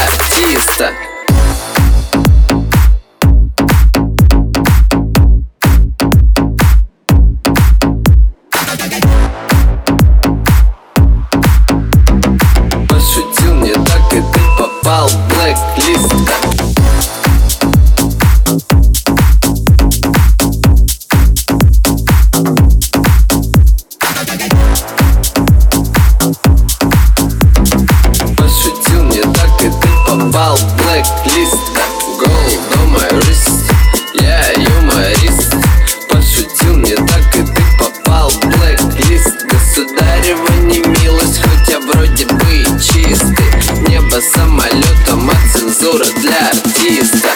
артиста. Пошутил не так, и ты попал в блэк-лист. Пошутил не так, и ты попал в блэк-лист. Gold on my wrist, я юморист. Пошутил не так, и ты попал в блэк-лист. Государева немилость, хоть я вроде бы и чистый. Небо самолетом, а цензура для артиста.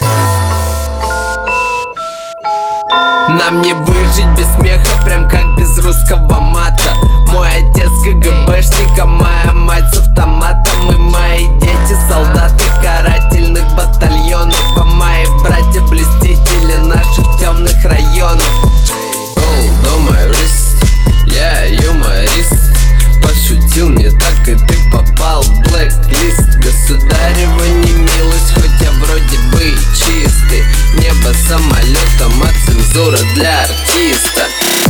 Нам не выжить без смеха, прям как без русского мата. Мой отец КГБшник, а моя мать с автоматом. И мои дети солдаты карательных батальонов, а мои братья блестители наших темных районов. Gold on my wrist, я юморист. Пошутил не так, и ты попал в блэк-лист. Государева немилость, хоть я вроде бы и чистый. Небо самолетом, а цензура для артиста.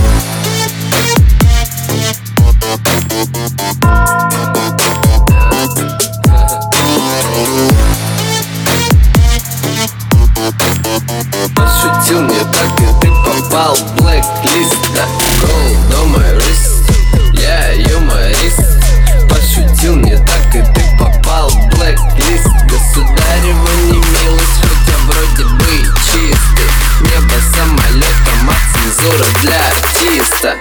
Пошутил не так, и ты попал в блэк-лист. Gold on my wrist, я юморист. Пошутил не так, и ты попал в блэк-лист. Государева немилость, хоть я вроде бы и чистый. Небо самолетом, а цензура для артиста.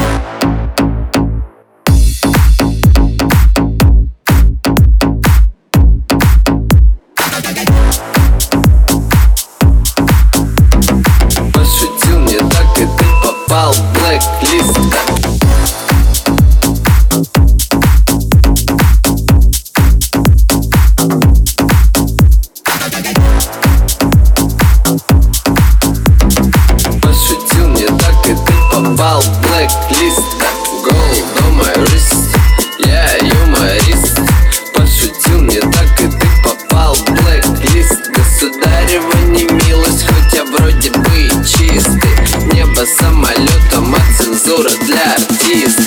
Пошутил не так, и ты попал в блэк-лист. Пошутил не так, и ты попал в блэк-лист. Gold on my wrist, я юморист. Пошутил не так, и ты попал в блэк-лист. Государева немилость, хоть я вроде бы и чистый. Небо самолетом, а цензура для артиста.